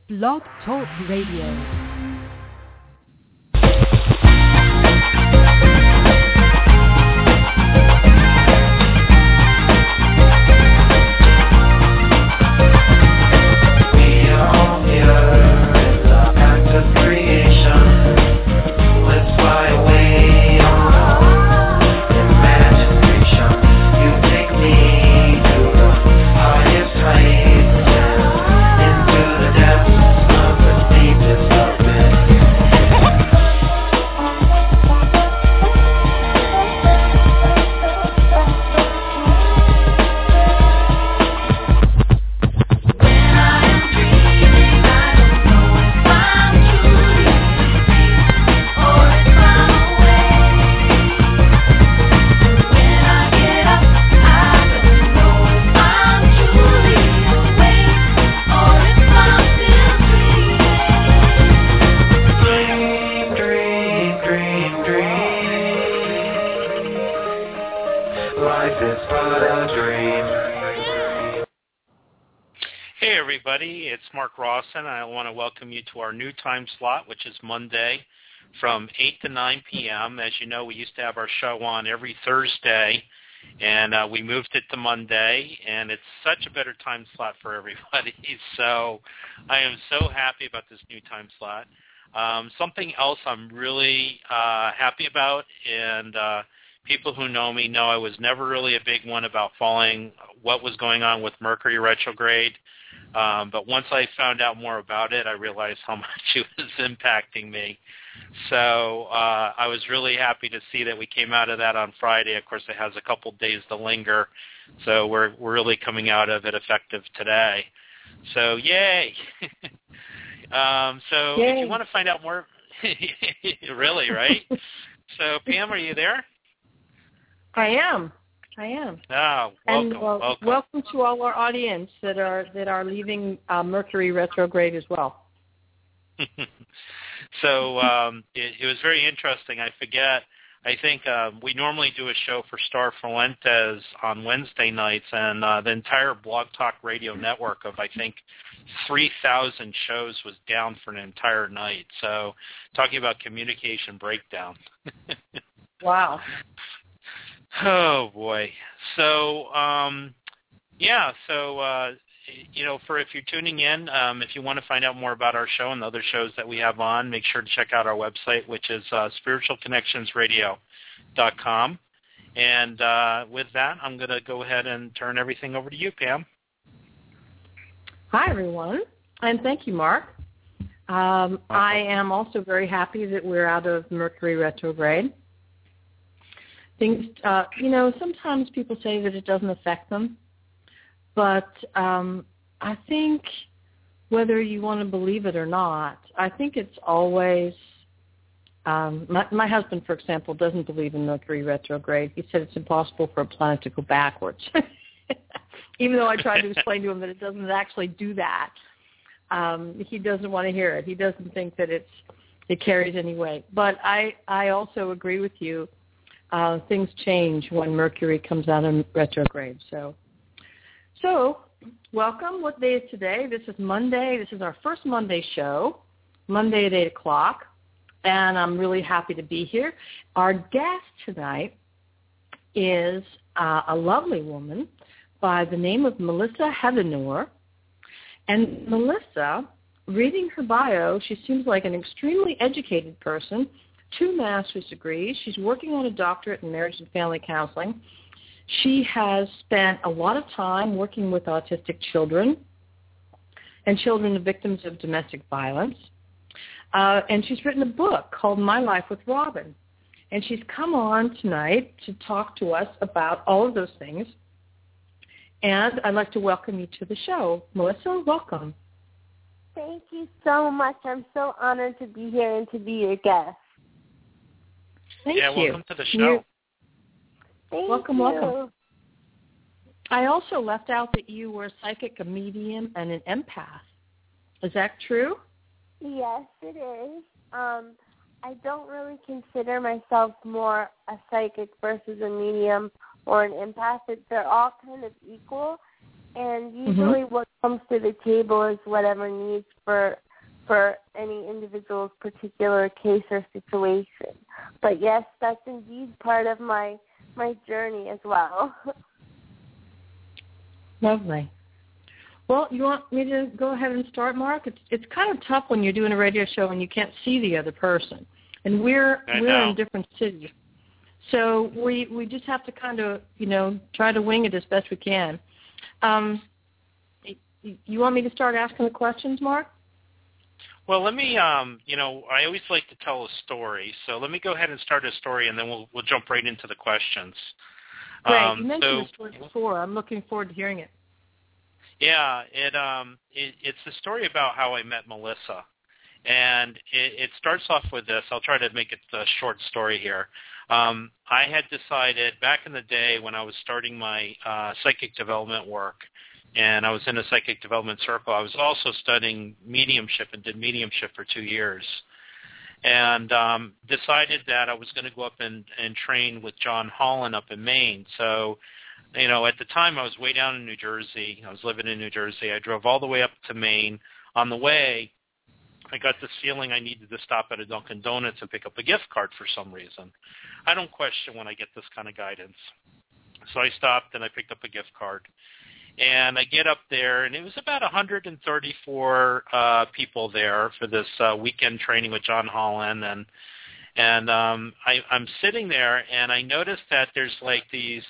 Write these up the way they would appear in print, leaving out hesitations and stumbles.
Blog Talk Radio. It's Mark Rawson. I want to welcome you to our new time slot, which is Monday from 8 to 9 p.m. As you know, we used to have our show on every Thursday, and we moved it to Monday, and it's such a better time slot for everybody. So I am so happy about this new time slot. Something else I'm really happy about, and people who know me know I was never really a big one about following what was going on with Mercury retrograde. But once I found out more about it, I realized how much it was impacting me. So I was really happy to see that we came out of that on Friday. Of course, it has a couple days to linger, so we're really coming out of it effective today. So yay! So yay. If you want to find out more, really, right? So Pam, are you there? I am. Oh, welcome, welcome. Welcome to all our audience that are leaving Mercury retrograde as well. So it was very interesting. I think we normally do a show for Star Fuentes on Wednesday nights, and the entire Blog Talk Radio network of, I think, 3,000 shows was down for an entire night. So talking about communication breakdown. Wow. Oh, boy. So, for if you're tuning in, if you want to find out more about our show and the other shows that we have on, make sure to check out our website, which is spiritualconnectionsradio.com. And with that, I'm going to go ahead and turn everything over to you, Pam. Hi, everyone, and thank you, Mark. I am also very happy that we're out of Mercury retrograde. Things, sometimes people say that it doesn't affect them, but I think whether you want to believe it or not, I think it's always, my husband, for example, doesn't believe in Mercury retrograde. He said it's impossible for a planet to go backwards, even though I tried to explain to him that it doesn't actually do that. He doesn't want to hear it. He doesn't think that it carries any weight. But I also agree with you. Things change when Mercury comes out of retrograde. So welcome. What day is today? This is Monday. This is our first Monday show, Monday at 8 o'clock, and I'm really happy to be here. Our guest tonight is a lovely woman by the name of Melissa Heathernoor. And Melissa, reading her bio, she seems like an extremely educated person, 2 master's degrees. She's working on a doctorate in marriage and family counseling. She has spent a lot of time working with autistic children and children of victims of domestic violence. And she's written a book called My Life with Robin. And she's come on tonight to talk to us about all of those things. And I'd like to welcome you to the show. Melissa, welcome. Thank you so much. I'm so honored to be here and to be your guest. Thank you. Welcome to the show. Welcome. I also left out that you were a psychic, a medium, and an empath. Is that true? Yes, it is. I don't really consider myself more a psychic versus a medium or an empath. They're all kind of equal. And usually what comes to the table is whatever needs for any individual's particular case or situation. But yes, that's indeed part of my journey as well. Lovely. Well, you want me to go ahead and start, Mark? It's kind of tough when you're doing a radio show and you can't see the other person. And we're in different cities. So we just have to kind of, try to wing it as best we can. You want me to start asking the questions, Mark? Well, let me, I always like to tell a story. So let me go ahead and start a story, and then we'll jump right into the questions. Great. You mentioned the story before. I'm looking forward to hearing it. Yeah, it's the story about how I met Melissa. And it starts off with this. I'll try to make it a short story here. I had decided back in the day when I was starting my psychic development work, and I was in a psychic development circle, I was also studying mediumship and did mediumship for 2 years. And decided that I was going to go up and train with John Holland up in Maine. So, at the time I was way down in New Jersey. I was living in New Jersey. I drove all the way up to Maine. On the way, I got this feeling I needed to stop at a Dunkin' Donuts and pick up a gift card for some reason. I don't question when I get this kind of guidance. So I stopped and I picked up a gift card. And I get up there, and it was about 134 people there for this weekend training with John Holland. And I'm sitting there, and I noticed that there's like these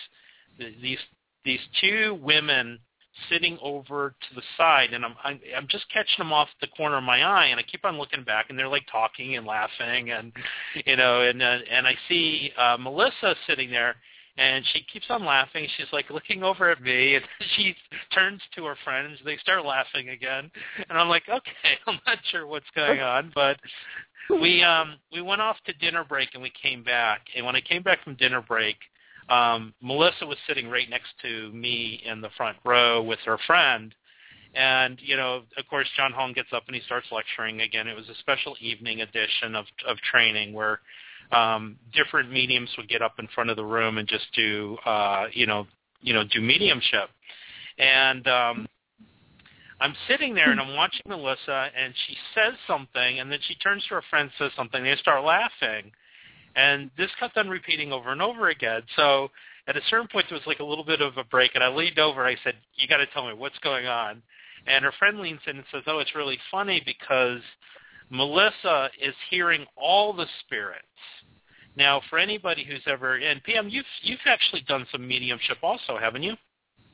two women sitting over to the side, and I'm just catching them off the corner of my eye, and I keep on looking back, and they're like talking and laughing, and and I see Melissa sitting there, and she keeps on laughing. She's like looking over at me, and she turns to her friends. They start laughing again, and I'm like, okay, I'm not sure what's going on, but we went off to dinner break, and we came back, and when I came back from dinner break, Melissa was sitting right next to me in the front row with her friend. And, of course, John Holland gets up and he starts lecturing again. It was a special evening edition of training where different mediums would get up in front of the room and just do, do mediumship. And I'm sitting there and I'm watching Melissa, and she says something, and then she turns to her friend and says something, and they start laughing. And this kept on repeating over and over again. So at a certain point, there was like a little bit of a break, and I leaned over. I said, you got to tell me what's going on. And her friend leans in and says, oh, it's really funny because Melissa is hearing all the spirits. Now, for anybody who's ever, and Pam, you've actually done some mediumship also, haven't you?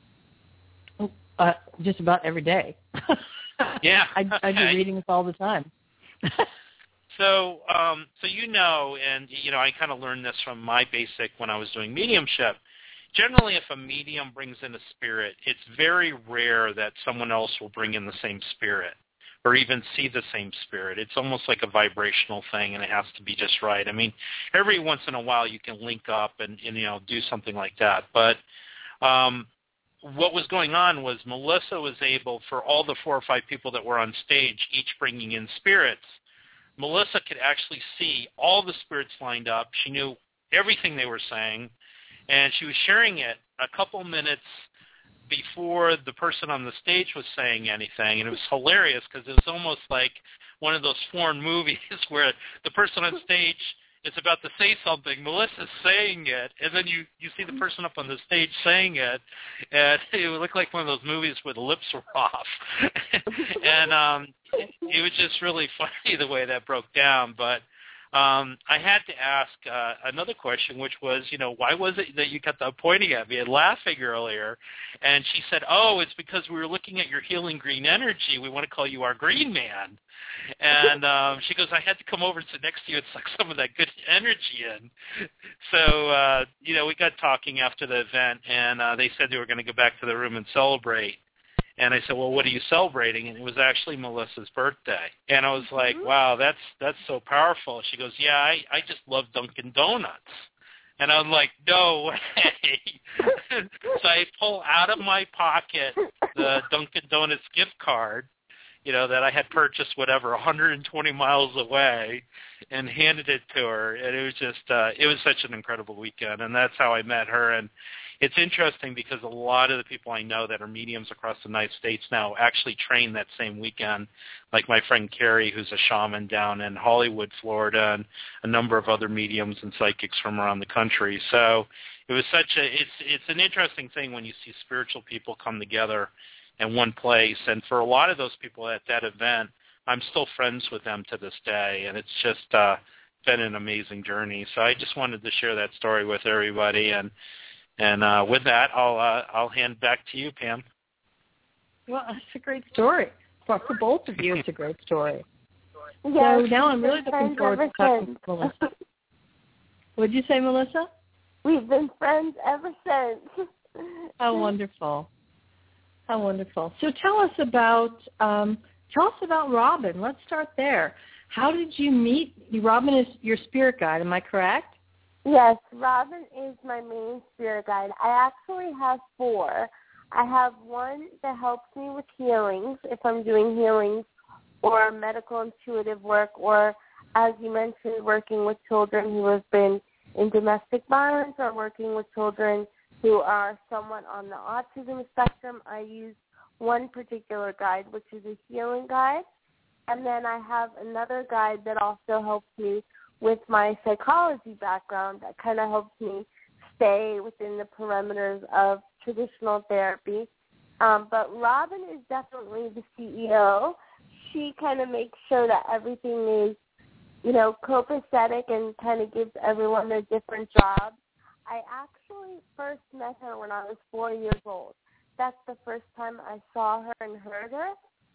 Just about every day. Yeah. I do readings all the time. So and I kind of learned this from my basic when I was doing mediumship. Generally, if a medium brings in a spirit, it's very rare that someone else will bring in the same spirit or even see the same spirit. It's almost like a vibrational thing, and it has to be just right. I mean, every once in a while you can link up and do something like that. But what was going on was Melissa was able, for all the 4 or 5 people that were on stage, each bringing in spirits, Melissa could actually see all the spirits lined up. She knew everything they were saying, and she was sharing it a couple minutes before the person on the stage was saying anything. And it was hilarious because it was almost like one of those foreign movies where the person on stage is about to say something, Melissa's saying it, and then you see the person up on the stage saying it, and it would look like one of those movies where the lips were off. And it was just really funny the way that broke down. But I had to ask another question, which was, why was it that you kept on pointing at me and laughing earlier? And she said, oh, it's because we were looking at your healing green energy. We want to call you our green man. And she goes, I had to come over and sit next to you and suck some of that good energy in. So, we got talking after the event, and they said they were going to go back to the room and celebrate. And I said, well, what are you celebrating? And it was actually Melissa's birthday. And I was like, wow, that's so powerful. She goes, yeah, I just love Dunkin' Donuts. And I'm like, no way. So I pull out of my pocket the Dunkin' Donuts gift card, that I had purchased, 120 miles away, and handed it to her. And it was just, it was such an incredible weekend. And that's how I met her. And, it's interesting because a lot of the people I know that are mediums across the United States now actually train that same weekend, like my friend Carrie, who's a shaman down in Hollywood, Florida, and a number of other mediums and psychics from around the country. So it was it's an interesting thing when you see spiritual people come together in one place. And for a lot of those people at that event, I'm still friends with them to this day, and it's just been an amazing journey. So I just wanted to share that story with everybody, and with that, I'll hand back to you, Pam. Well, it's a great story. For both of you, it's a great story. Yes, so now I'm really looking forward to talking to Melissa. What did you say, Melissa? We've been friends ever since. How wonderful. How wonderful. So tell us about Robin. Let's start there. How did you meet? Robin is your spirit guide, am I correct? Yes, Robin is my main spirit guide. I actually have 4. I have one that helps me with healings, if I'm doing healings or medical intuitive work, or, as you mentioned, working with children who have been in domestic violence or working with children who are somewhat on the autism spectrum. I use one particular guide, which is a healing guide. And then I have another guide that also helps me with my psychology background that kind of helps me stay within the perimeters of traditional therapy. But Robin is definitely the CEO. She kind of makes sure that everything is, copacetic and kind of gives everyone their different jobs. I actually first met her when I was 4 years old. That's the first time I saw her and heard her.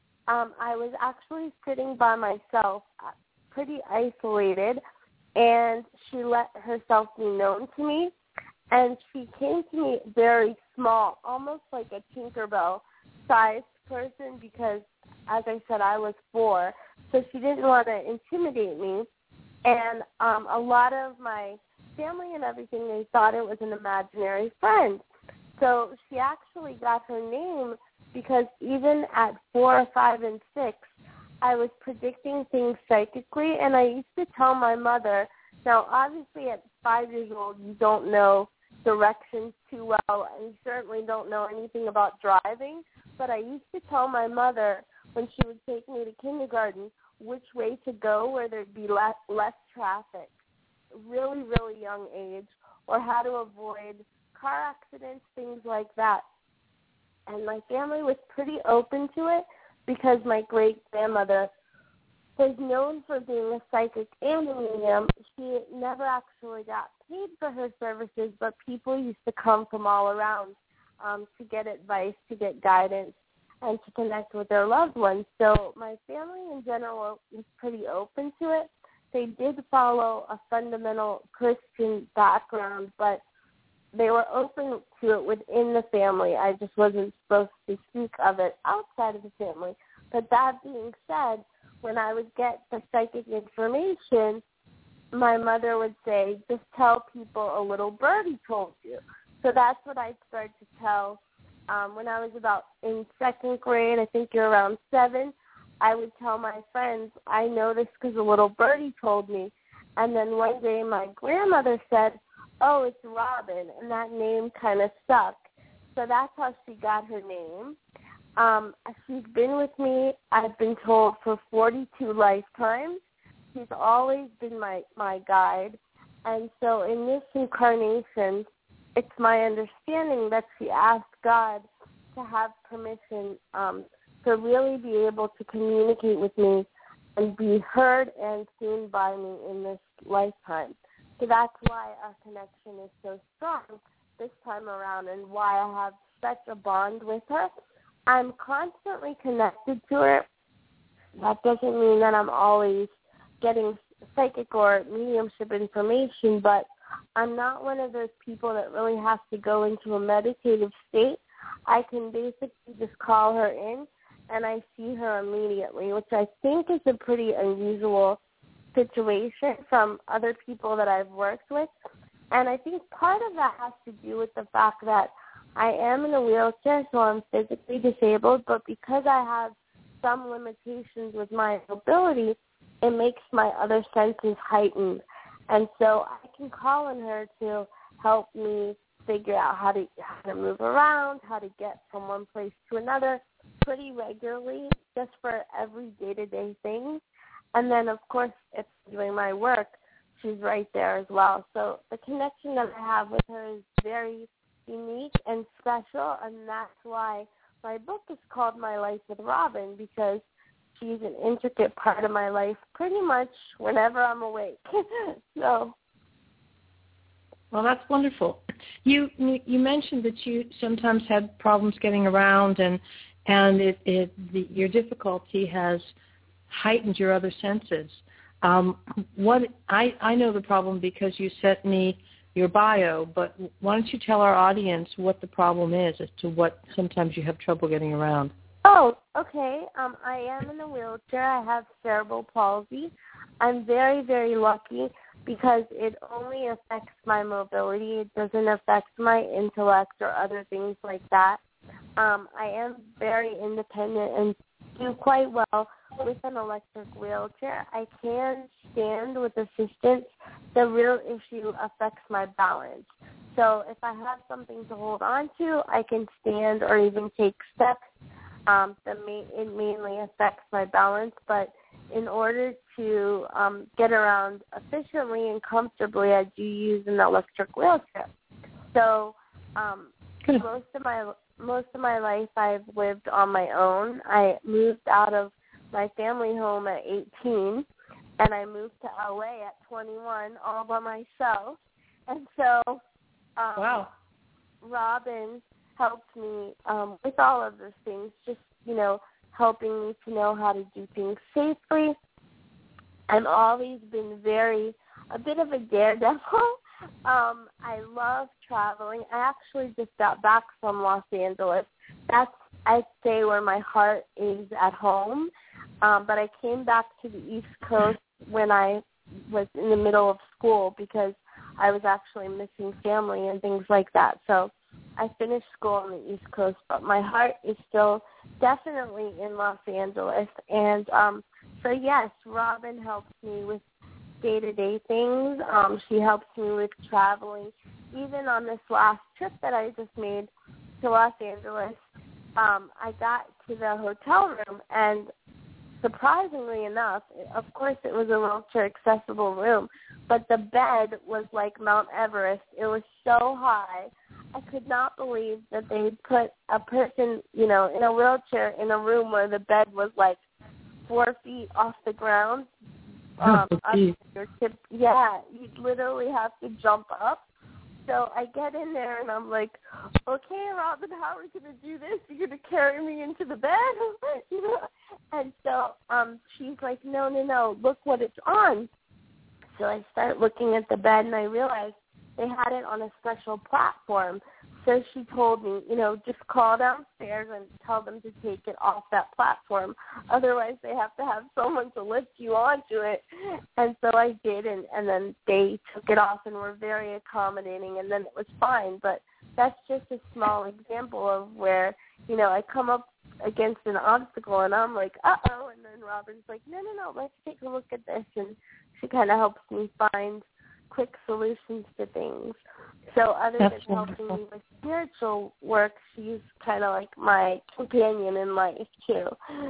I was actually sitting by myself, pretty isolated, and she let herself be known to me. And she came to me very small, almost like a Tinkerbell-sized person because, as I said, I was 4. So she didn't want to intimidate me. And a lot of my family and everything, they thought it was an imaginary friend. So she actually got her name because even at 4, 5, and 6, I was predicting things psychically, and I used to tell my mother. Now, obviously, at 5 years old, you don't know directions too well, and you certainly don't know anything about driving, but I used to tell my mother when she would take me to kindergarten which way to go where there'd be less traffic, really, really young age, or how to avoid car accidents, things like that. And my family was pretty open to it because my great-grandmother was known for being a psychic and a medium. She never actually got paid for her services, but people used to come from all around to get advice, to get guidance, and to connect with their loved ones. So my family in general was pretty open to it. They did follow a fundamental Christian background, but they were open to it within the family. I just wasn't supposed to speak of it outside of the family. But that being said, when I would get the psychic information, my mother would say, just tell people a little birdie told you. So that's what I started to tell. When I was about in 2nd grade, I think you're around 7, I would tell my friends, I know this because a little birdie told me. And then one day my grandmother said, oh, it's Robin, and that name kind of stuck. So that's how she got her name. She's been with me, I've been told, for 42 lifetimes. She's always been my guide. And so in this incarnation, it's my understanding that she asked God to have permission to really be able to communicate with me and be heard and seen by me in this lifetime. So that's why our connection is so strong this time around and why I have such a bond with her. I'm constantly connected to her. That doesn't mean that I'm always getting psychic or mediumship information, but I'm not one of those people that really has to go into a meditative state. I can basically just call her in, and I see her immediately, which I think is a pretty unusual situation from other people that I've worked with. And I think part of that has to do with the fact that I am in a wheelchair, so I'm physically disabled, but because I have some limitations with my mobility, it makes my other senses heightened. And so I can call on her to help me figure out how to move around, how to get from one place to another pretty regularly, just for every day-to-day things. And then, of course, if I'm doing my work, she's right there as well. So the connection that I have with her is very unique and special, and that's why my book is called My Life with Robin, because she's an intricate part of my life pretty much whenever I'm awake. So. Well, that's wonderful. You mentioned that you sometimes had problems getting around, and your difficulty has heightened your other senses. I know the problem because you sent me your bio, but why don't you tell our audience what the problem is as to what sometimes you have trouble getting around? Oh, okay. I am in a wheelchair. I have cerebral palsy. I'm very, very lucky because it only affects my mobility. It doesn't affect my intellect or other things like that. I am very independent and do quite well with an electric wheelchair. I can stand with assistance. The real issue affects my balance. So if I have something to hold on to, I can stand or even take steps. It mainly affects my balance, but in order to get around efficiently and comfortably, I do use an electric wheelchair. So most of my life I've lived on my own. I moved out of my family home at 18, and I moved to LA at 21 all by myself. And so wow. Robin helped me with all of those things, just, helping me to know how to do things safely. I've always been a bit of a daredevil. I love traveling. I actually just got back from Los Angeles. That's, I'd say, where my heart is at home. But I came back to the East Coast when I was in the middle of school because I was actually missing family and things like that. So I finished school on the East Coast, but my heart is still definitely in Los Angeles. And so, yes, Robin helps me with day-to-day things. She helps me with traveling. Even on this last trip that I just made to Los Angeles, I got to the hotel room, and surprisingly enough, of course it was a wheelchair-accessible room, but the bed was like Mount Everest. It was so high. I could not believe that they put a person, in a wheelchair in a room where the bed was like 4 feet off the ground. Up to your tip. Yeah, you'd literally have to jump up. So I get in there and I'm like, okay, Robin, how are we going to do this? You're going to carry me into the bed? And so she's like, no, look what it's on. So I start looking at the bed and I realized they had it on a special platform. So she told me, just call downstairs and tell them to take it off that platform. Otherwise, they have to have someone to lift you onto it. And so I did, and then they took it off and were very accommodating, and then it was fine. But that's just a small example of where, I come up against an obstacle, and I'm like, uh-oh. And then Robin's like, no, let's take a look at this. And she kind of helps me find quick solutions to things. So other than helping me with spiritual work, she's kind of like my companion in life, too.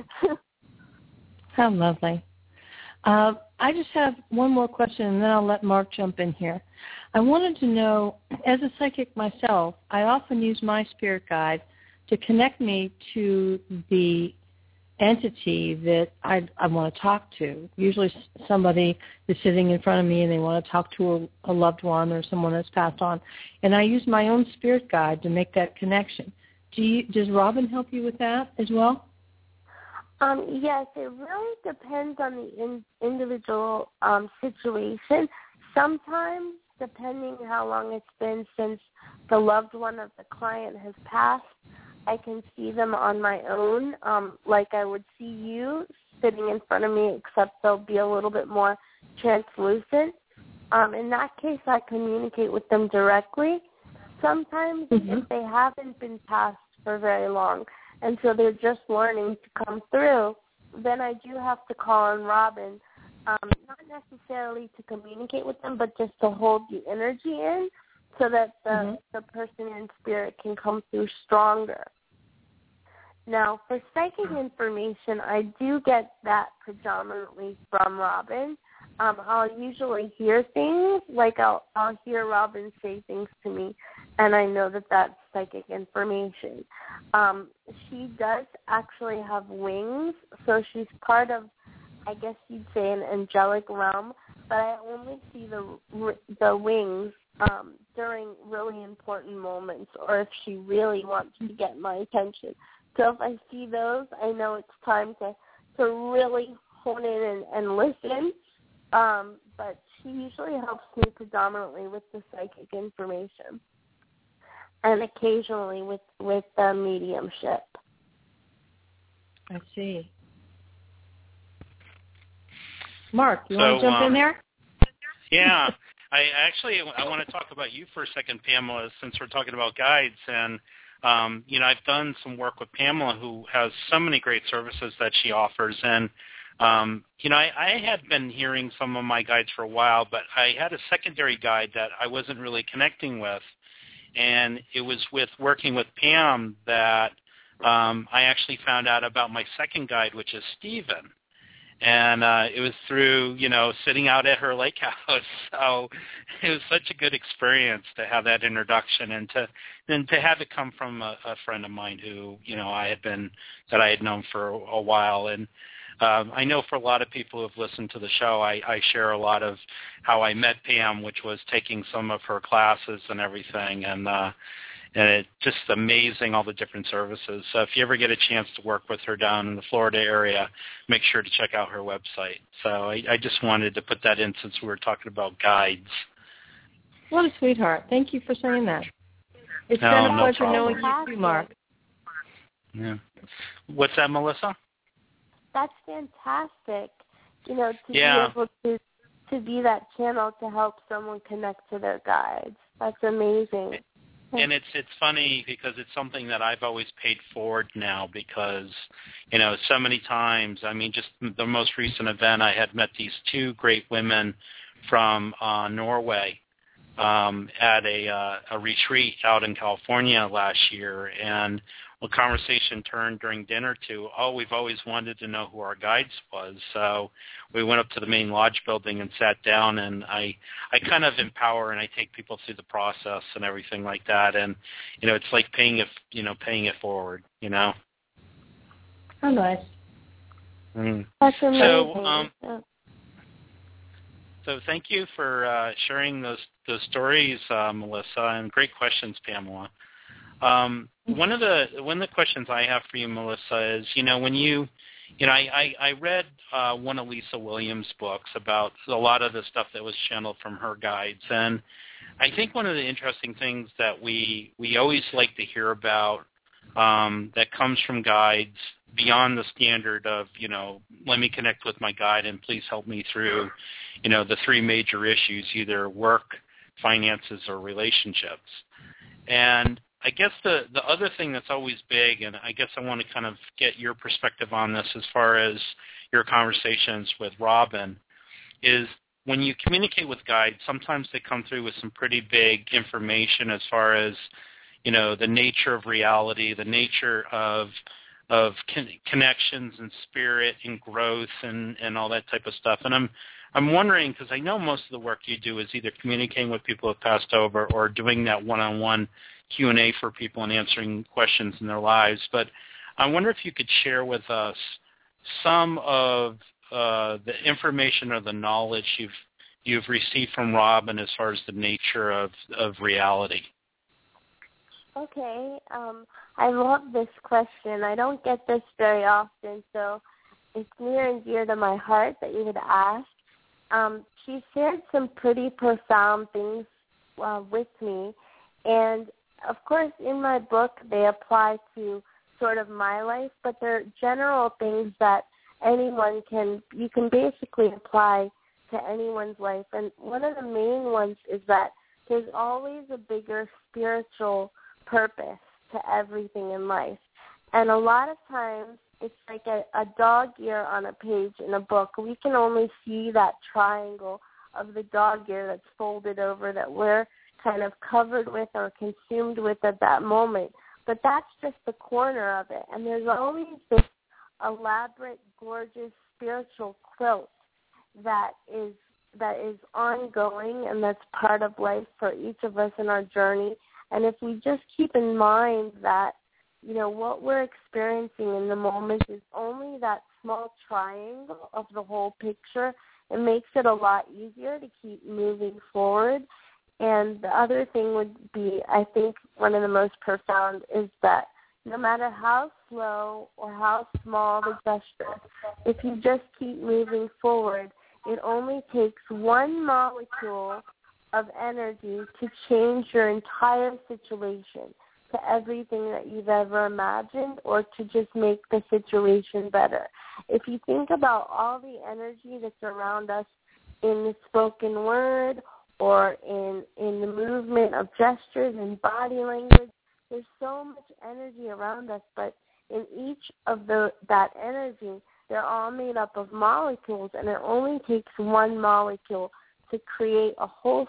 How lovely. I just have one more question, and then I'll let Mark jump in here. I wanted to know, as a psychic myself, I often use my spirit guide to connect me to the entity that I want to talk to. Usually somebody is sitting in front of me and they want to talk to a loved one or someone that's passed on. And I use my own spirit guide to make that connection. Does Robin help you with that as well? Yes, it really depends on the individual situation. Sometimes, depending how long it's been since the loved one of the client has passed, I can see them on my own, like I would see you sitting in front of me, except they'll be a little bit more translucent. In that case, I communicate with them directly. Sometimes if they haven't been passed for very long, and so they're just learning to come through, then I do have to call on Robin, not necessarily to communicate with them, but just to hold the energy in. so that the person in spirit can come through stronger. Now, for psychic information, I do get that predominantly from Robin. I'll usually hear things, like I'll hear Robin say things to me, and I know that that's psychic information. She does actually have wings, so she's part of, I guess you'd say, an angelic realm, but I only see the wings during really important moments, or if she really wants to get my attention. So if I see those, I know it's time to really hone in and listen. But she usually helps me predominantly with the psychic information, and occasionally with the mediumship. I see. Mark, you want to jump in there? Yeah. I want to talk about you for a second, Pamela, since we're talking about guides. And, I've done some work with Pamela, who has so many great services that she offers. And, I had been hearing some of my guides for a while, but I had a secondary guide that I wasn't really connecting with. And it was with working with Pam that I actually found out about my second guide, which is Stephen. And it was through, sitting out at her lake house. So it was such a good experience to have that introduction and to have it come from a friend of mine who, I had known for a while. And I know for a lot of people who have listened to the show, I share a lot of how I met Pam, which was taking some of her classes and everything. And it's just amazing, all the different services. So if you ever get a chance to work with her down in the Florida area, make sure to check out her website. So I just wanted to put that in since we were talking about guides. What a sweetheart. Thank you for saying that. It's been a pleasure knowing you too, Mark. Yeah. What's that, Melissa? That's fantastic. To be able to be that channel to help someone connect to their guides. That's amazing. And it's funny because it's something that I've always paid forward now because, so many times, just the most recent event, I had met these two great women from Norway at a retreat out in California last year. And the conversation turned during dinner to, we've always wanted to know who our guides was. So we went up to the main lodge building and sat down, and I kind of empower and I take people through the process and everything like that. And, it's like paying it forward, Oh, nice. Mm. That's amazing. So thank you for sharing those stories, Melissa, and great questions, Pamela. One of the questions I have for you, Melissa, is when I read one of Lisa Williams' books about a lot of the stuff that was channeled from her guides, and I think one of the interesting things that we always like to hear about that comes from guides beyond the standard of let me connect with my guide and please help me through the three major issues, either work, finances, or relationships. And I guess the other thing that's always big, and I guess I want to kind of get your perspective on this as far as your conversations with Robin, is when you communicate with guides, sometimes they come through with some pretty big information as far as, the nature of reality, the nature of connections and spirit and growth and all that type of stuff. And I'm wondering, because I know most of the work you do is either communicating with people who have passed over or doing that one-on-one Q&A for people and answering questions in their lives. But I wonder if you could share with us some of the information or the knowledge you've received from Robin as far as the nature of reality. Okay. I love this question. I don't get this very often, so it's near and dear to my heart that you would ask. She shared some pretty profound things with me, and of course in my book they apply to sort of my life, but they're general things that you can basically apply to anyone's life. And one of the main ones is that there's always a bigger spiritual purpose to everything in life. And a lot of times it's like a dog ear on a page in a book. We can only see that triangle of the dog ear that's folded over that we're kind of covered with or consumed with at that moment. But that's just the corner of it. And there's always this elaborate, gorgeous spiritual quilt that is ongoing, and that's part of life for each of us in our journey. And if we just keep in mind that, you know, what we're experiencing in the moment is only that small triangle of the whole picture, it makes it a lot easier to keep moving forward. And the other thing would be, I think one of the most profound is that no matter how slow or how small the gesture, if you just keep moving forward, it only takes one molecule of energy to change your entire situation, to everything that you've ever imagined, or to just make the situation better. If you think about all the energy that's around us in the spoken word or in the movement of gestures and body language, there's so much energy around us, but in each of that energy, they're all made up of molecules, and it only takes one molecule to create a whole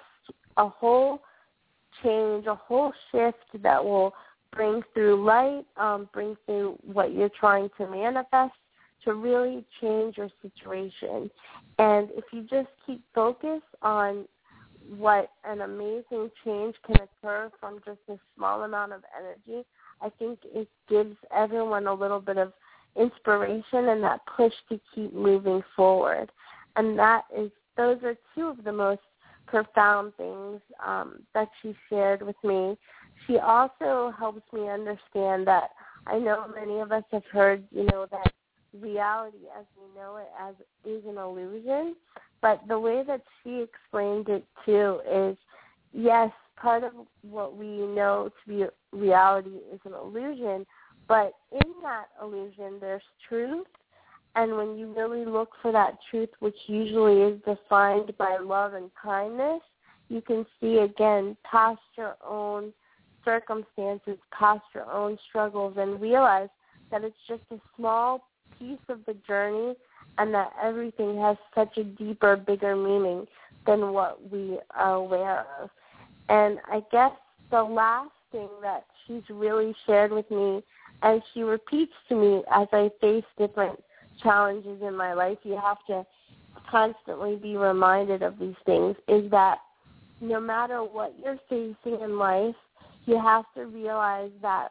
change, a whole shift that will bring through light, bring through what you're trying to manifest, to really change your situation. And if you just keep focused on what an amazing change can occur from just a small amount of energy, I think it gives everyone a little bit of inspiration and that push to keep moving forward. And those are two of the most profound things that she shared with me. She also helps me understand that I know many of us have heard, you know, that reality as we know it as is an illusion. But the way that she explained it, too, is, yes, part of what we know to be reality is an illusion, but in that illusion there's truth. And when you really look for that truth, which usually is defined by love and kindness, you can see, again, past your own circumstances, past your own struggles, and realize that it's just a small piece of the journey and that everything has such a deeper, bigger meaning than what we are aware of. And I guess the last thing that she's really shared with me, and she repeats to me as I face different challenges in my life, you have to constantly be reminded of these things, is that no matter what you're facing in life, you have to realize that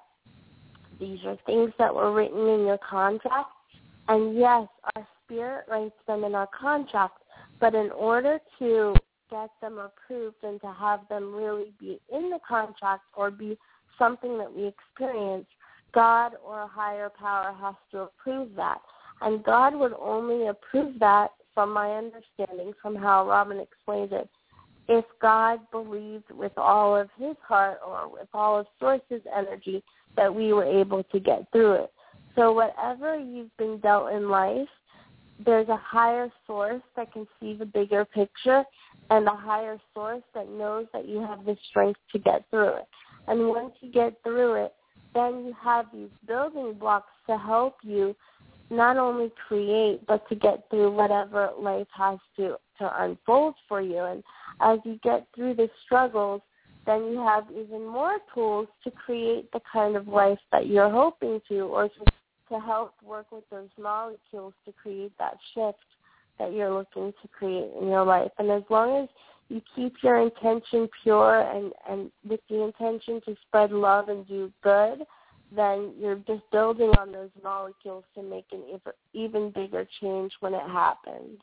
these are things that were written in your contract. And yes, our spirit writes them in our contract, but in order to get them approved and to have them really be in the contract or be something that we experience, God or a higher power has to approve that. And God would only approve that, from my understanding, from how Robin explains it, if God believed with all of his heart or with all of Source's energy that we were able to get through it. So whatever you've been dealt in life, there's a higher source that can see the bigger picture and a higher source that knows that you have the strength to get through it. And once you get through it, then you have these building blocks to help you not only create, but to get through whatever life has to unfold for you. And as you get through the struggles, then you have even more tools to create the kind of life that you're hoping to, or to help work with those molecules to create that shift that you're looking to create in your life. And as long as you keep your intention pure and with the intention to spread love and do good, then you're just building on those molecules to make an even bigger change when it happens.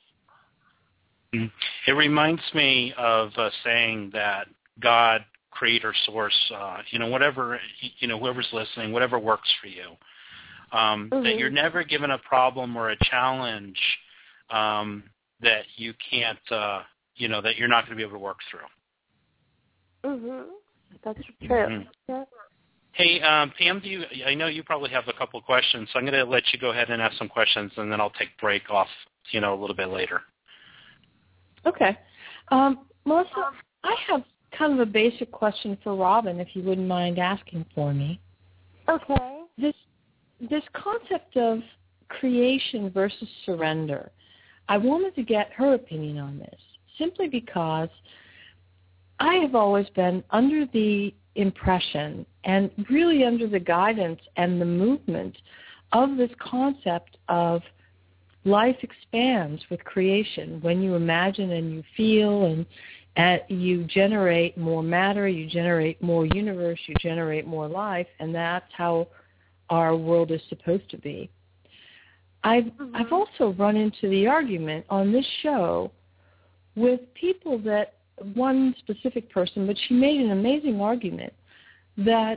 It reminds me of saying that God, creator, source, whatever, whoever's listening, whatever works for you, that you're never given a problem or a challenge that you can't, that you're not going to be able to work through. That's true. Yeah. Hey, Pam, I know you probably have a couple of questions, so I'm going to let you go ahead and ask some questions, and then I'll take a break off, a little bit later. Okay. Melissa, I have kind of a basic question for Robin, if you wouldn't mind asking for me. Okay. This concept of creation versus surrender, I wanted to get her opinion on this, simply because I have always been under the impression and really under the guidance and the movement of this concept of life expands with creation. When you imagine and you feel and you generate more matter, you generate more universe, you generate more life, and that's how our world is supposed to be. I've also run into the argument on this show with people that, one specific person, but she made an amazing argument that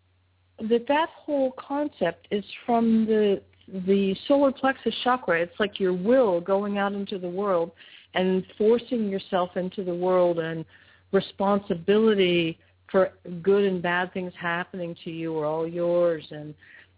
whole concept is from the solar plexus chakra. It's like your will going out into the world and forcing yourself into the world, and responsibility for good and bad things happening to you are all yours, and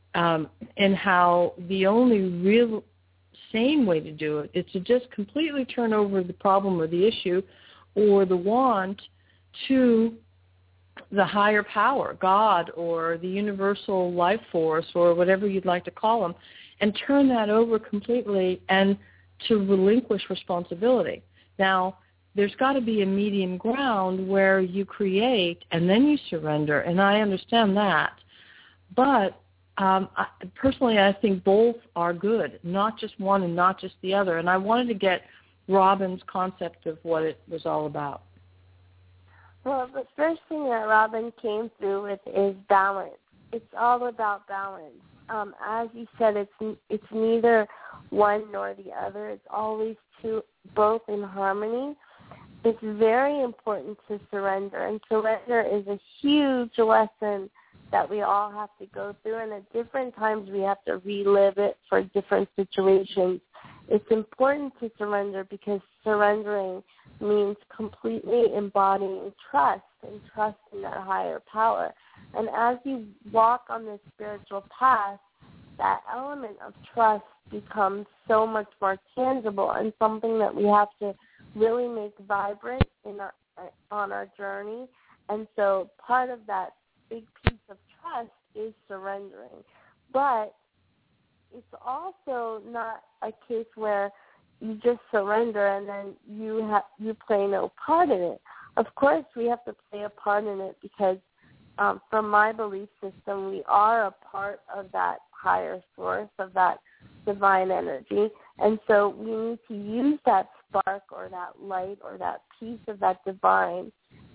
how the only real sane way to do it is to just completely turn over the problem or the issue or the want to the higher power, God, or the universal life force, or whatever you'd like to call them, and turn that over completely and to relinquish responsibility. Now, there's got to be a medium ground where you create and then you surrender, and I understand that. But personally, I think both are good, not just one and not just the other. And I wanted to get Robin's concept of what it was all about. Well, the first thing that Robin came through with is balance. It's all about balance. As you said, it's neither one nor the other. It's always both in harmony. It's very important to surrender, and surrender is a huge lesson that we all have to go through, and at different times we have to relive it for different situations. It's important to surrender because surrendering means completely embodying trust and trust in that higher power. And as you walk on this spiritual path, that element of trust becomes so much more tangible and something that we have to really make vibrant on our journey. And so part of that big piece of trust is surrendering. But it's also not a case where you just surrender and then you play no part in it. Of course, we have to play a part in it because from my belief system, we are a part of that higher source, of that divine energy. And so we need to use that spark or that light or that piece of that divine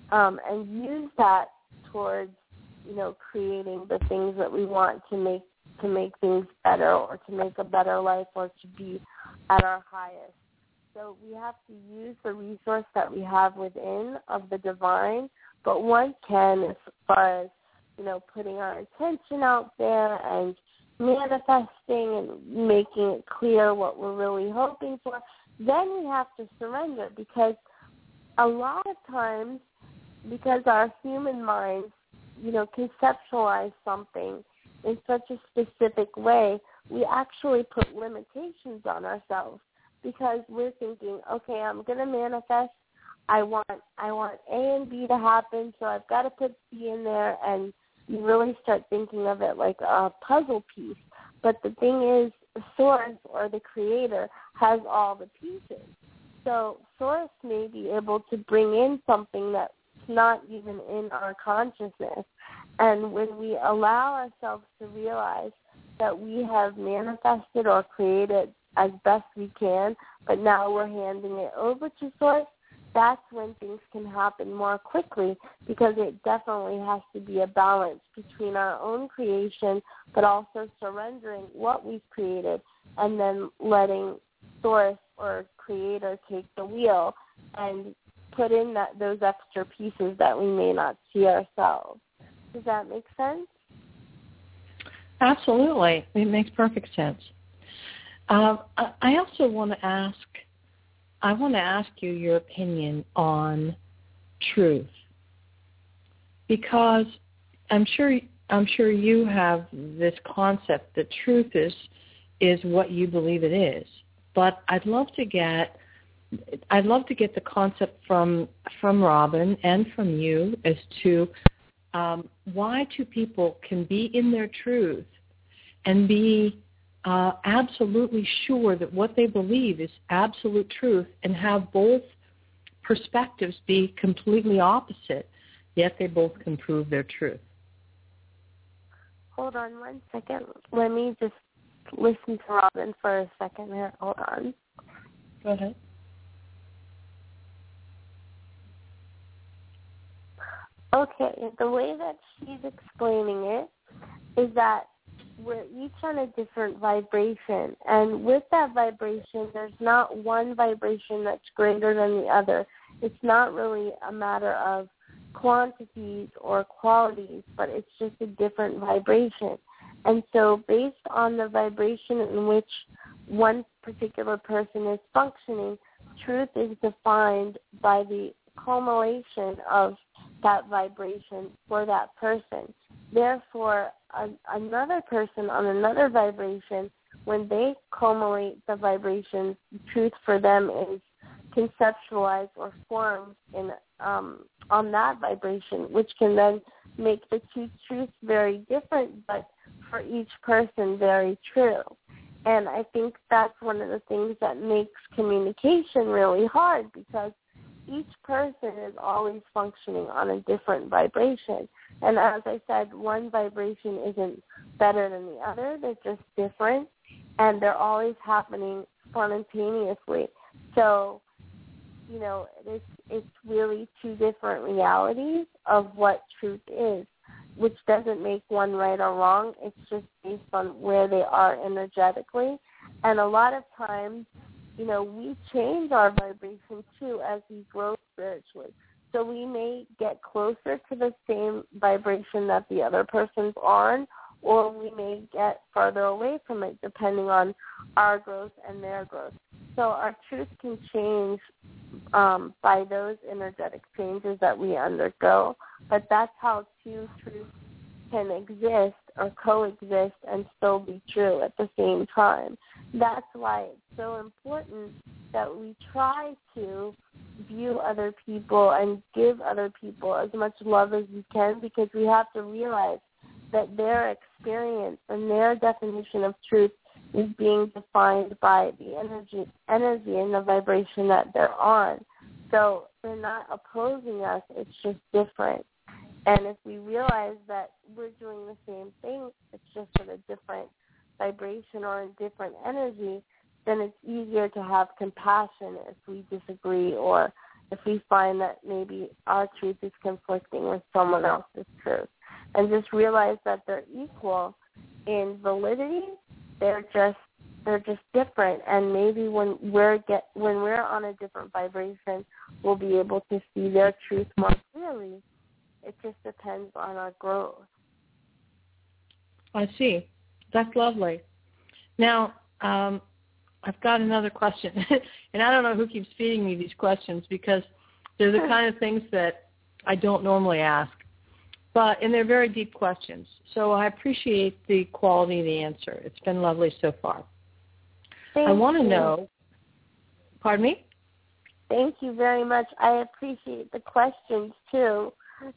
and use that towards, creating the things that we want to make things better, or to make a better life, or to be at our highest. So we have to use the resource that we have within of the divine, but one can, as far as, putting our intention out there and manifesting and making it clear what we're really hoping for, then we have to surrender, because a lot of times, because our human minds, conceptualize something in such a specific way, we actually put limitations on ourselves, because we're thinking, okay, I'm going to manifest, I want A and B to happen, so I've got to put C in there, and you really start thinking of it like a puzzle piece. But the thing is, Source, or the Creator, has all the pieces. So Source may be able to bring in something that's not even in our consciousness. And when we allow ourselves to realize that we have manifested or created as best we can, but now we're handing it over to Source, that's when things can happen more quickly, because it definitely has to be a balance between our own creation, but also surrendering what we've created and then letting Source or Creator take the wheel and put in those extra pieces that we may not see ourselves. Does that make sense? Absolutely. It makes perfect sense. I also want to ask you your opinion on truth, because I'm sure you have this concept that truth is what you believe it is. But I'd love to get the concept from Robin and from you as to why two people can be in their truth and be absolutely sure that what they believe is absolute truth, and have both perspectives be completely opposite, yet they both can prove their truth. Hold on 1 second. Let me just listen to Robin for a second here. Hold on. Go ahead. Okay, the way that she's explaining it is that we're each on a different vibration, and with that vibration, there's not one vibration that's greater than the other. It's not really a matter of quantities or qualities, but it's just a different vibration. And so based on the vibration in which one particular person is functioning, truth is defined by the culmination of that vibration for that person. Therefore, another person on another vibration, when they culminate the vibration, truth for them is conceptualized or formed in on that vibration, which can then make the two truths very different, but for each person very true. And I think that's one of the things that makes communication really hard, because each person is always functioning on a different vibration. And as I said, one vibration isn't better than the other. They're just different, and they're always happening spontaneously. So, you know, it's really two different realities of what truth is, which doesn't make one right or wrong. It's just based on where they are energetically. And a lot of times, you know, we change our vibration too as we grow spiritually. So we may get closer to the same vibration that the other person's on, or we may get farther away from it depending on our growth and their growth. So our truth can change by those energetic changes that we undergo, but that's how two truths can exist or coexist and still be true at the same time. That's why it's so important that we try to view other people and give other people as much love as we can, because we have to realize that their experience and their definition of truth is being defined by the energy and the vibration that they're on. So they're not opposing us, it's just different. And if we realize that we're doing the same thing, it's just at a different vibration or a different energy, then it's easier to have compassion if we disagree, or if we find that maybe our truth is conflicting with someone else's truth. And just realize that they're equal in validity. They're just different, and maybe when we're on a different vibration, we'll be able to see their truth more clearly. It just depends on our growth. I see. That's lovely. Now, I've got another question, and I don't know who keeps feeding me these questions, because they're the kind of things that I don't normally ask. And they're very deep questions. So I appreciate the quality of the answer. It's been lovely so far. Thank I want to you. know, pardon me? Thank you very much. I appreciate the questions, too.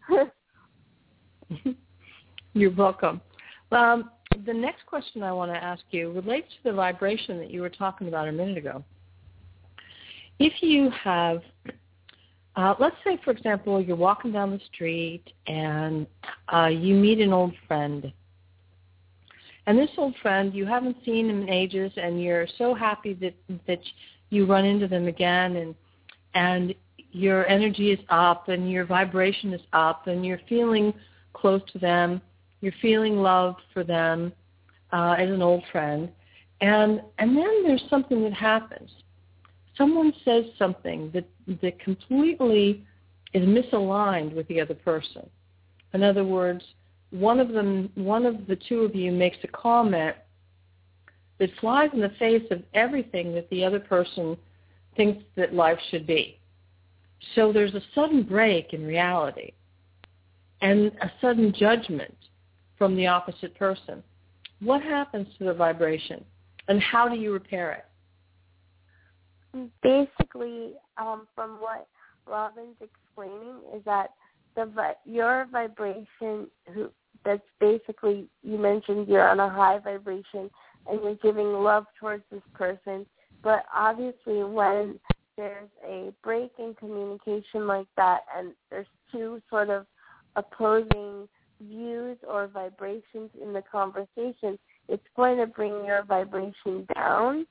You're welcome. The next question I want to ask you relates to the vibration that you were talking about a minute ago. If you have, let's say, for example, you're walking down the street and you meet an old friend. And this old friend, you haven't seen him in ages, and you're so happy that you run into them again, and your energy is up and your vibration is up and you're feeling close to them. You're feeling loved for them as an old friend. And then there's something that happens. Someone says something that completely is misaligned with the other person. In other words, one of the two of you makes a comment that flies in the face of everything that the other person thinks that life should be. So there's a sudden break in reality and a sudden judgment from the opposite person. What happens to the vibration, and how do you repair it? Basically, from what Robin's explaining, is that your vibration, that's basically, you mentioned you're on a high vibration and you're giving love towards this person, but obviously when there's a break in communication like that, and there's two sort of opposing views or vibrations in the conversation, it's going to bring your vibration down.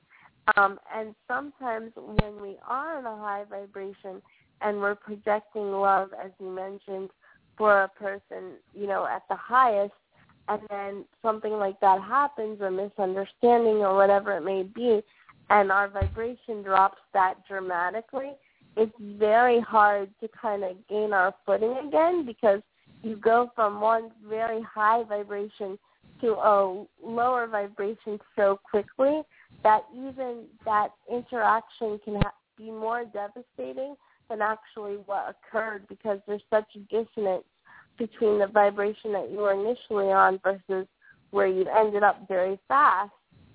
And sometimes when we are in a high vibration and we're projecting love, as you mentioned, for a person, at the highest, and then something like that happens, or misunderstanding or whatever it may be, and our vibration drops that dramatically, it's very hard to kind of gain our footing again, because you go from one very high vibration to a lower vibration so quickly that even that interaction can be more devastating than actually what occurred, because there's such a dissonance between the vibration that you were initially on versus where you ended up very fast.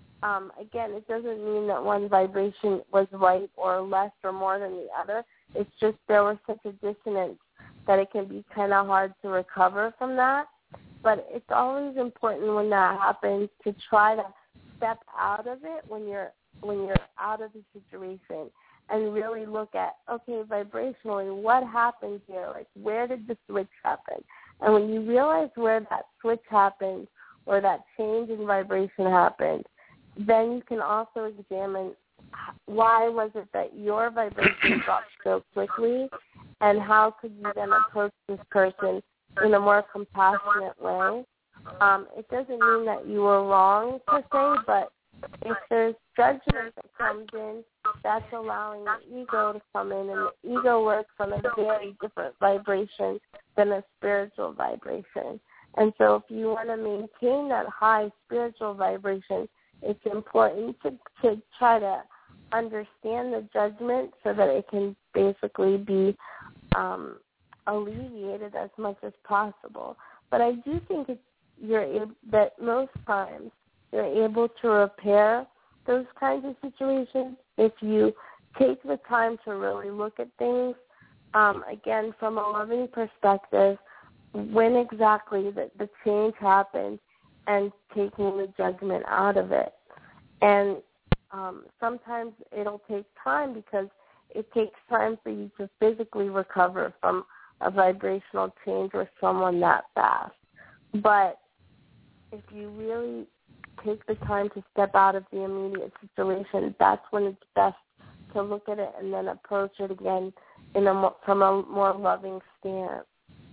Again, it doesn't mean that one vibration was right or less or more than the other. It's just there was such a dissonance that it can be kind of hard to recover from that. But it's always important when that happens to try to step out of it when you're out of the situation, and really look at, okay, vibrationally, what happened here? Like, where did the switch happen? And when you realize where that switch happened or that change in vibration happened, then you can also examine why was it that your vibration dropped so quickly, and how could you then approach this person in a more compassionate way. It doesn't mean that you were wrong per se, but if there's judgment that comes in, that's allowing the ego to come in, and the ego works on a very different vibration than a spiritual vibration. And so if you want to maintain that high spiritual vibration, it's important to try to understand the judgment so that it can basically be alleviated as much as possible. But I do think that most times you're able to repair those kinds of situations if you take the time to really look at things, again, from a loving perspective, when exactly the change happened, and taking the judgment out of it. And sometimes it'll take time, because it takes time for you to physically recover from a vibrational change with someone that fast. But if you really take the time to step out of the immediate situation, that's when it's best to look at it and then approach it again from a more loving stance.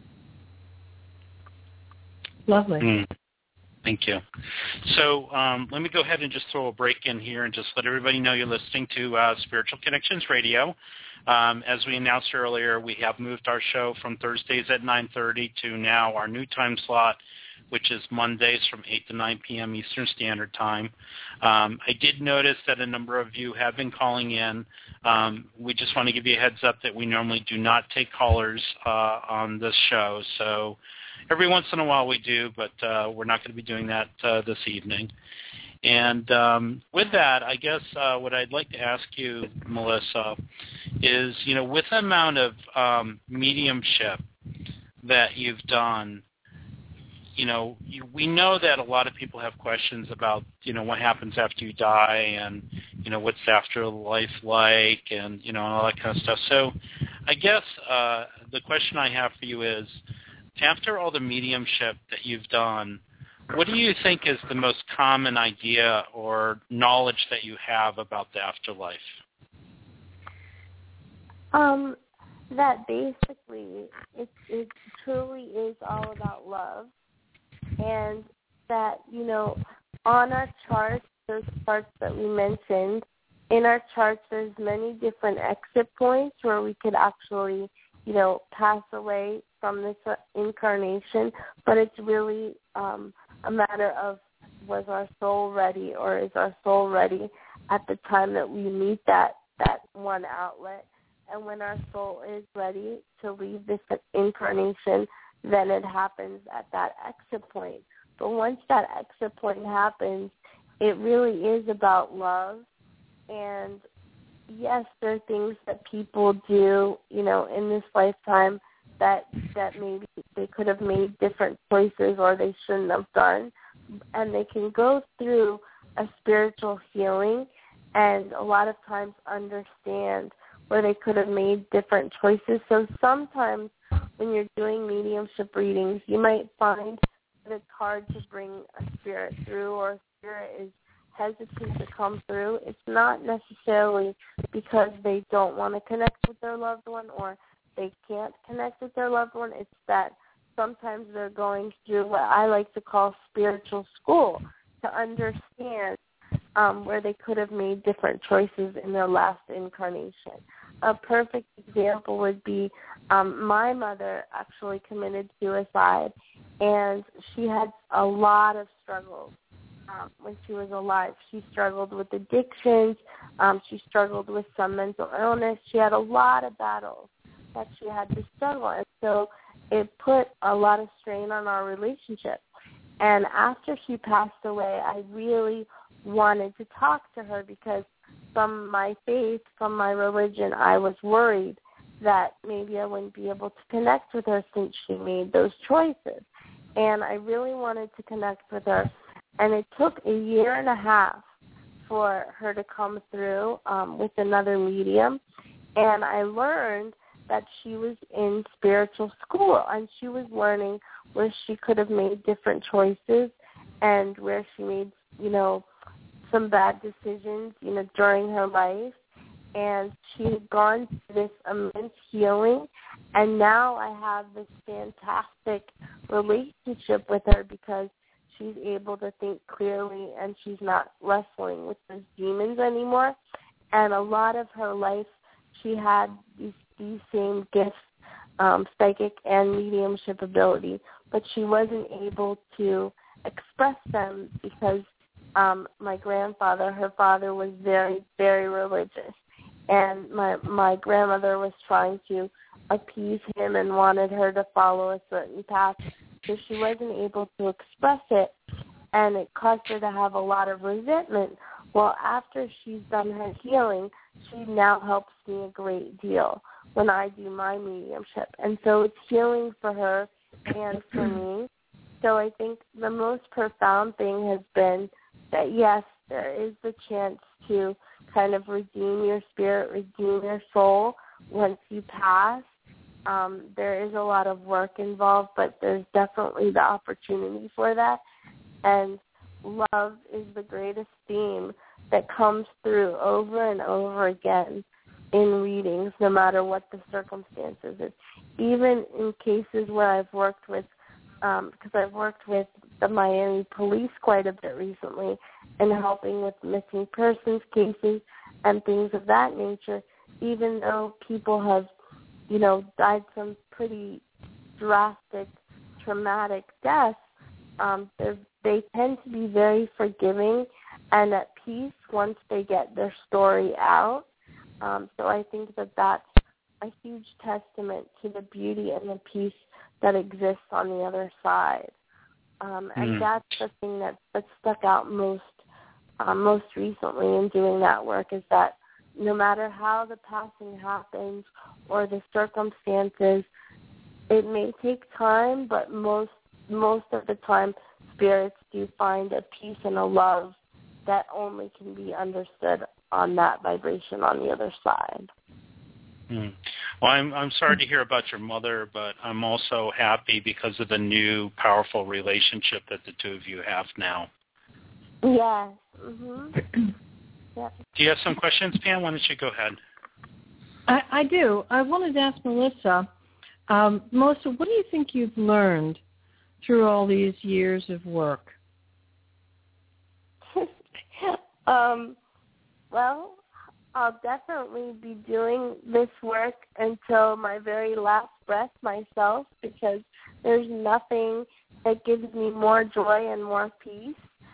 Lovely. Thank you. So let me go ahead and just throw a break in here and just let everybody know you're listening to Spiritual Connections Radio. As we announced earlier, we have moved our show from Thursdays at 9:30 to now our new time slot, which is Mondays from 8 to 9 p.m. Eastern Standard Time. I did notice that a number of you have been calling in. We just want to give you a heads up that we normally do not take callers on this show. So every once in a while we do, but we're not going to be doing that this evening. And with that, I guess what I'd like to ask you, Melissa, is, with the amount of mediumship that you've done, we know that a lot of people have questions about, what happens after you die, and, what's afterlife like, and, all that kind of stuff. So I guess the question I have for you is, after all the mediumship that you've done, what do you think is the most common idea or knowledge that you have about the afterlife? That basically it truly is all about love. And that, on our charts, those charts that we mentioned, in our charts there's many different exit points where we could actually, pass away from this incarnation. But it's really a matter of, was our soul ready, or is our soul ready at the time that we meet that one outlet? And when our soul is ready to leave this incarnation, then it happens at that exit point. But once that exit point happens, it really is about love. And yes, there are things that people do, in this lifetime that maybe they could have made different choices or they shouldn't have done. And they can go through a spiritual healing and a lot of times understand where they could have made different choices. So sometimes when you're doing mediumship readings, you might find that it's hard to bring a spirit through, or a spirit is hesitant to come through. It's not necessarily because they don't want to connect with their loved one or they can't connect with their loved one. It's that sometimes they're going through what I like to call spiritual school to understand where they could have made different choices in their last incarnation. A perfect example would be my mother actually committed suicide, and she had a lot of struggles when she was alive. She struggled with addictions. She struggled with some mental illness. She had a lot of battles that she had to struggle, and so it put a lot of strain on our relationship. And after she passed away, I really wanted to talk to her because from my faith, from my religion, I was worried that maybe I wouldn't be able to connect with her since she made those choices. And I really wanted to connect with her. And it took a year and a half for her to come through with another medium. And I learned that she was in spiritual school, and she was learning where she could have made different choices and where she made, some bad decisions, during her life. And she had gone through this immense healing, and now I have this fantastic relationship with her because she's able to think clearly and she's not wrestling with those demons anymore. And a lot of her life, she had these same gifts, psychic and mediumship ability, but she wasn't able to express them because my grandfather, her father, was very, very religious. And my grandmother was trying to appease him and wanted her to follow a certain path, so she wasn't able to express it, and it caused her to have a lot of resentment. Well, after she's done her healing, she now helps me a great deal when I do my mediumship. And so it's healing for her and for me. So I think the most profound thing has been that, yes, there is the chance to kind of redeem your spirit, redeem your soul once you pass. There is a lot of work involved, but there's definitely the opportunity for that. And love is the greatest theme that comes through over and over again in readings, no matter what the circumstances is. Even in cases where I've worked with, because I've worked with the Miami police quite a bit recently and helping with missing persons cases and things of that nature, even though people have, died some pretty drastic, traumatic deaths, they tend to be very forgiving and at peace once they get their story out. So I think that that's a huge testament to the beauty and the peace that exists on the other side. And that's the thing that stuck out most recently in doing that work, is that no matter how the passing happens or the circumstances, it may take time, but most of the time spirits do find a peace and a love that only can be understood on that vibration on the other side. Well, I'm sorry to hear about your mother, but I'm also happy because of the new powerful relationship that the two of you have now. Yes. Mm-hmm. Yep. Do you have some questions, Pam? Why don't you go ahead? I do. I wanted to ask Melissa, Melissa, what do you think you've learned through all these years of work? Well, I'll definitely be doing this work until my very last breath myself, because there's nothing that gives me more joy and more peace.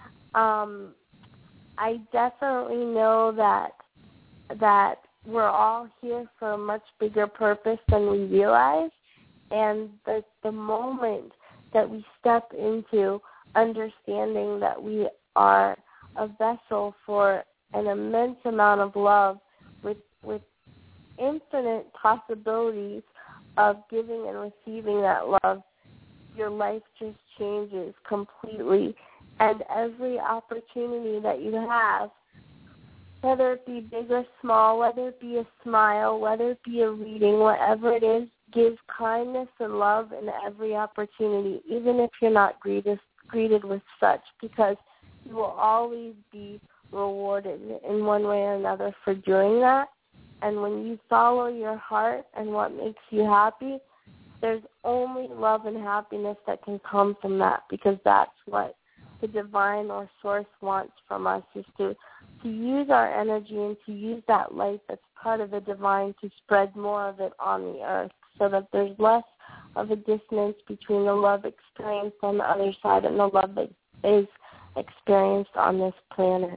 I definitely know that we're all here for a much bigger purpose than we realize, and the moment that we step into understanding that we are a vessel for an immense amount of love with infinite possibilities of giving and receiving that love, your life just changes completely. And every opportunity that you have whether it be big or small, whether it be a smile, whether it be a reading, whatever it is, give kindness and love in every opportunity, even if you're not greeted with such, because you will always be rewarded in one way or another for doing that. And when you follow your heart and what makes you happy, there's only love and happiness that can come from that, because that's what the divine or source wants from us, is to use our energy and to use that light that's part of the divine to spread more of it on the earth, so that there's less of a dissonance between the love experienced on the other side and the love that is experienced on this planet.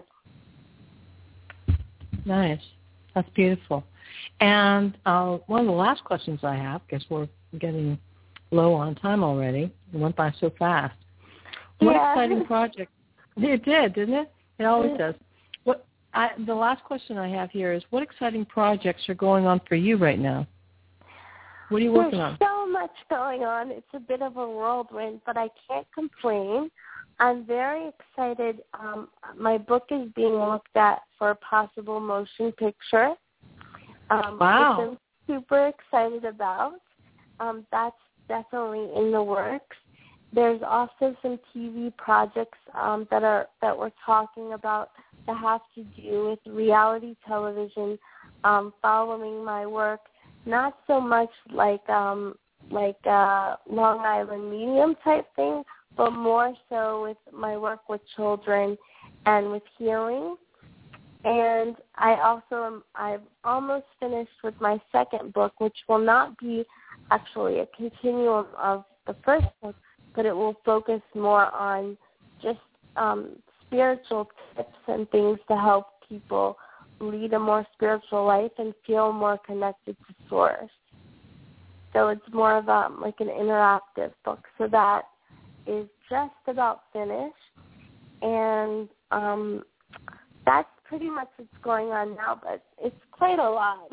Nice. That's beautiful. And one of the last questions I have, because we're getting low on time already. It went by so fast. What exciting project? It did, didn't it? It always does. The last question I have here is, what exciting projects are going on for you right now? What are you working on? There's so much going on. It's a bit of a whirlwind, but I can't complain. I'm very excited. My book is being looked at for a possible motion picture. Wow. Which I'm super excited about. That's definitely in the works. There's also some TV projects that we're talking about that have to do with reality television, following my work. Not so much like Long Island Medium type thing, but more so with my work with children and with healing. And I've almost finished with my second book, which will not be actually a continuum of the first book, but it will focus more on just spiritual tips and things to help people lead a more spiritual life and feel more connected to Source. So it's more of like an interactive book. So that is just about finished. And that's pretty much what's going on now, but it's quite a lot.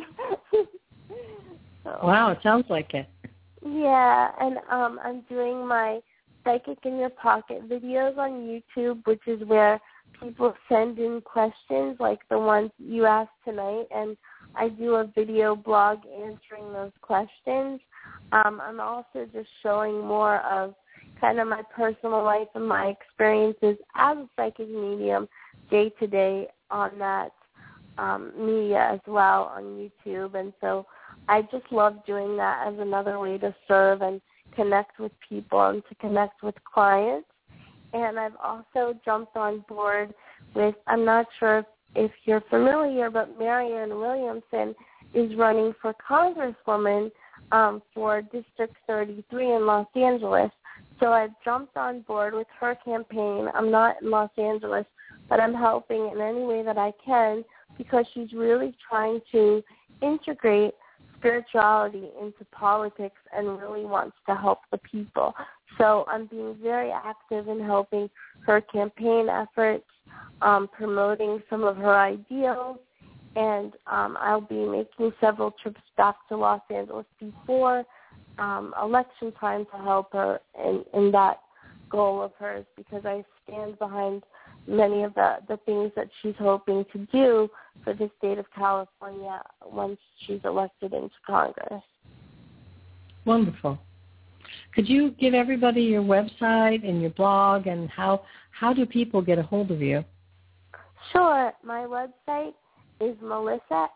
Wow, it sounds like it. Yeah, and I'm doing my Psychic in Your Pocket videos on YouTube, which is where people send in questions like the ones you asked tonight, and I do a video blog answering those questions. I'm also just showing more of kind of my personal life and my experiences as a psychic medium day to day on that media as well on YouTube. And so I just love doing that as another way to serve and connect with people and to connect with clients. And I've also jumped on board with, I'm not sure if you're familiar, but Marianne Williamson is running for Congresswoman for District 33 in Los Angeles. So I've jumped on board with her campaign. I'm not in Los Angeles, but I'm helping in any way that I can, because she's really trying to integrate spirituality into politics and really wants to help the people. So I'm being very active in helping her campaign efforts, promoting some of her ideals, and I'll be making several trips back to Los Angeles before election time to help her in that goal of hers, because I stand behind many of the things that she's hoping to do for the state of California once she's elected into Congress. Wonderful. Could you give everybody your website and your blog, and how do people get a hold of you? Sure. My website is Melissa,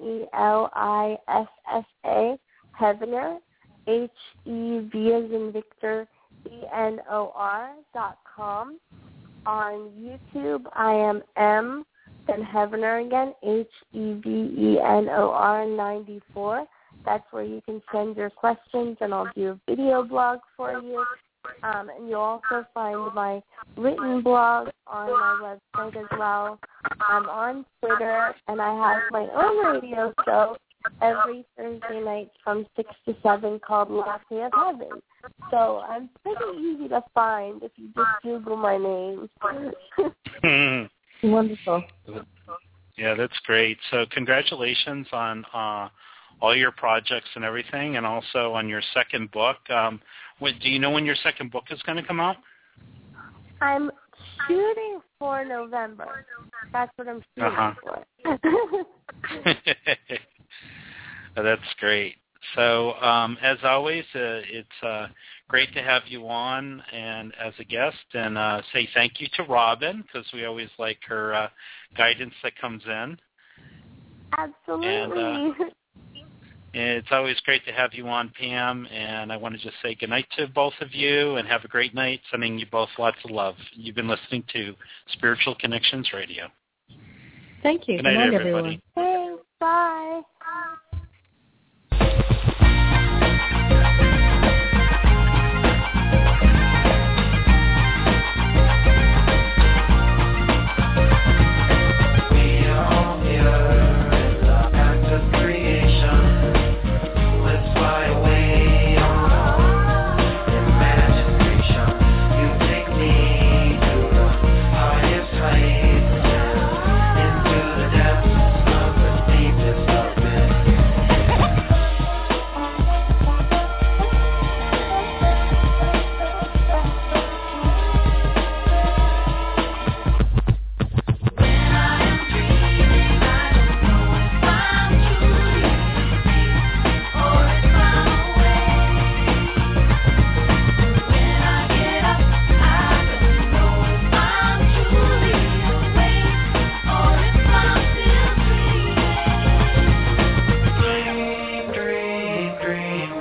Melissa, Heavener, HEV as in Victor, ENOR.com. On YouTube, I am M, then Heavener again, HEVENOR 94. That's where you can send your questions, and I'll do a video blog for you. And you'll also find my written blog on my website as well. I'm on Twitter, and I have my own radio show every Thursday night from 6 to 7 called Latte of Heaven. So I'm pretty easy to find if you just Google my name. Wonderful. Yeah, that's great. So congratulations on all your projects and everything, and also on your second book. Do you know when your second book is going to come out? I'm shooting before November. That's what I'm shooting for. That's great. So, as always, it's great to have you on and as a guest, and say thank you to Robin, because we always like her guidance that comes in. Absolutely. And it's always great to have you on, Pam, and I want to just say goodnight to both of you and have a great night, sending you both lots of love. You've been listening to Spiritual Connections Radio. Thank you. Good night, everyone. Thanks. Bye.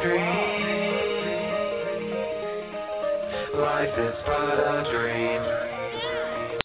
Life is but a dream.